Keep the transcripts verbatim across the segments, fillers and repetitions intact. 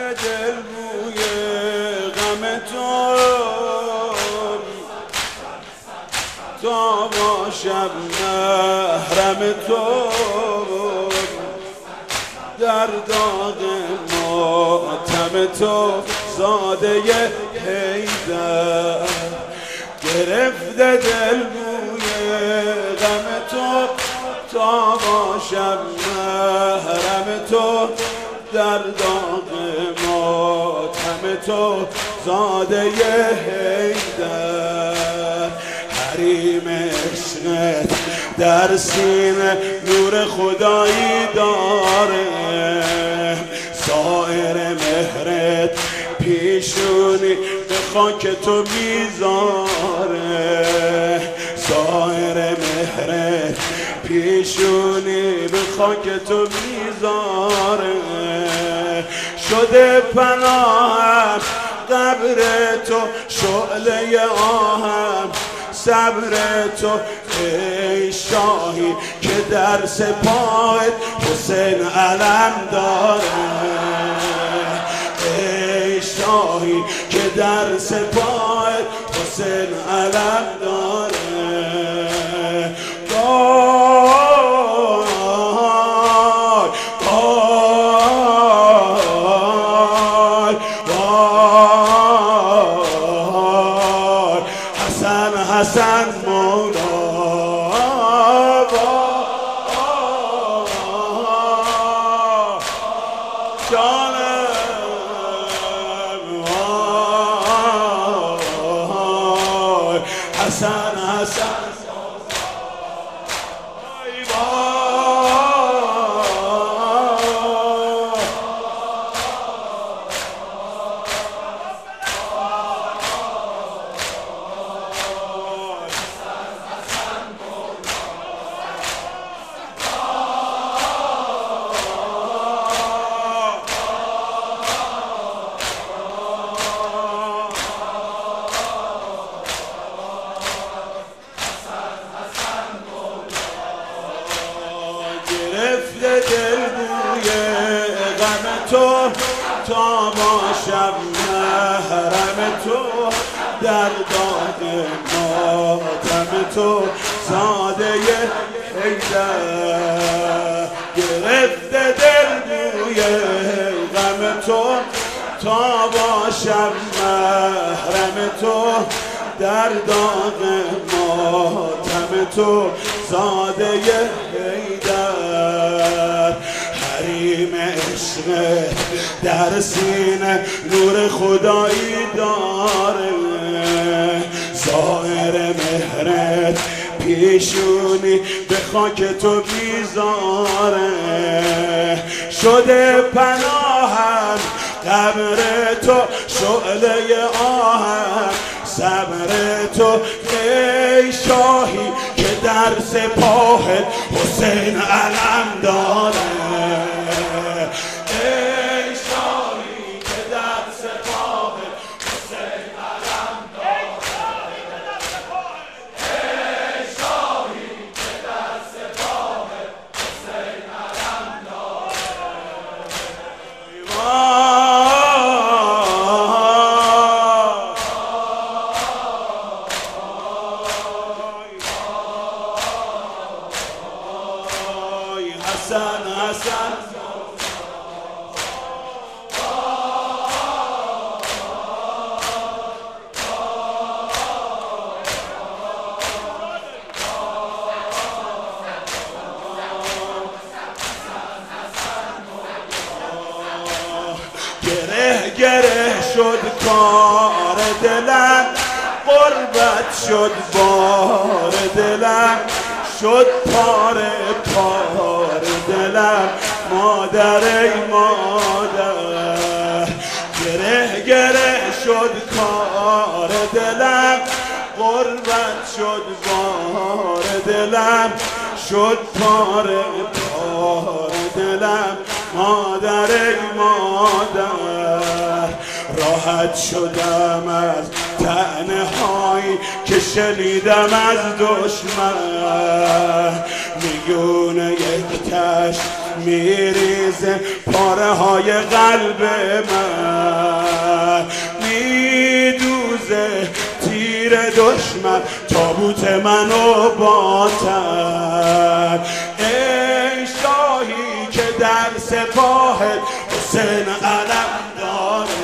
دل بوی غم تو تا باشم محرم تو در داغ ماتم تو زاده حیدر گرفته دل بوی غم تو تا باشم محرم تو در داغ ماتم تو زاده حیدر حریم عشقت در سینه نور خدایی داره سایر مهرت پیشونی به خاک تو میذاره سایر مهرت پیشونی به خاک تو میذاره شده پناهم قبر تو شعله آهم صبر تو ای شاهی که در سپاهت حسین علم داره ای شاهی که در سپاهت حسین علم داره حسن مولا جانم حسن حسن دل بوی غم تو تا باشم محرم تو در داغ ماتم تو زاده حیدر گرفته دل بوی غم تو تا باشم محرم تو در داغ ماتم تو زاده حیدر حریم عشق در سینه نور خدایی داره ظاهر مهرت پیشونی به خاک تو بیزاره شده پناهم قبر تو شعله آهم صبر تو ای شاهی که در سپاه حسین علم داره ای شاهی که در سپاه حسین علم داره ای شاهی که در سپاه حسین علم داره حسن حسن گره گره شد کار دلم غربت شد بار دلم شد پاره پاره دلم مادر ای مادر گره گره شد کار دلم غربت شد بار دلم شد پاره پاره دلم مادر ای مادر راحت شدم از طعنه هایی که شنیدم از دشمن میگونه یک تشت میریزه پاره های قلب من، میدوزه تیر دشمن تابوت منو باتن. ای شاهی که در سپاهت حسین علم داره،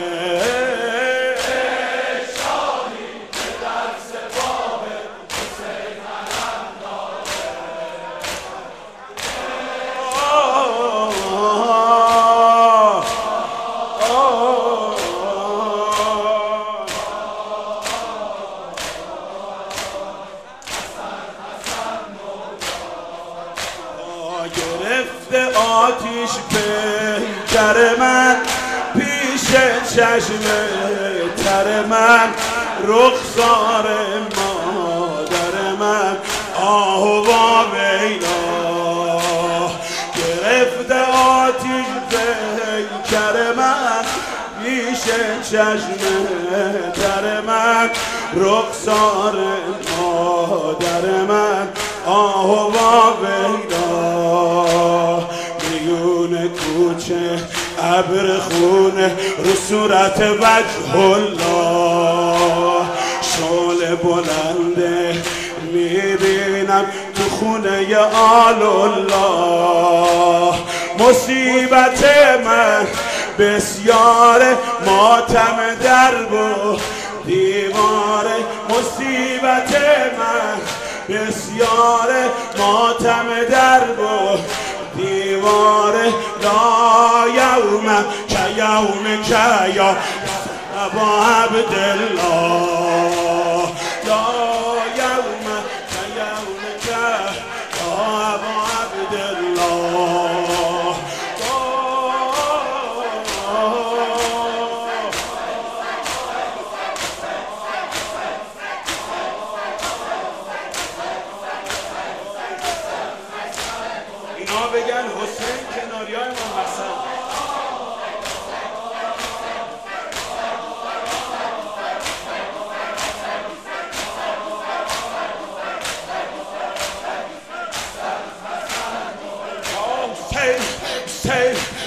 گرفته آتیش پیکر من پیش چشم تر من، رخسار مادر من آه و ویلا. گرفته آتیش پیکر من پیش چشم تر من، رخسار مادر من آه و ویلا. میون کوچه ابر خونه رو صورت وجه الله، شعله بلنده میبینم تو خونه آل الله. مصیبت من بسیار ماتم درب و دیواره، مصیبت من بسیار ماتم درب و دیواره. لا یوم که یوم که یا ابا عبدالله، لا یوم که یوم که یا ابا عبدالله. اینا بگن حسین کناریای ما حسن. Say, say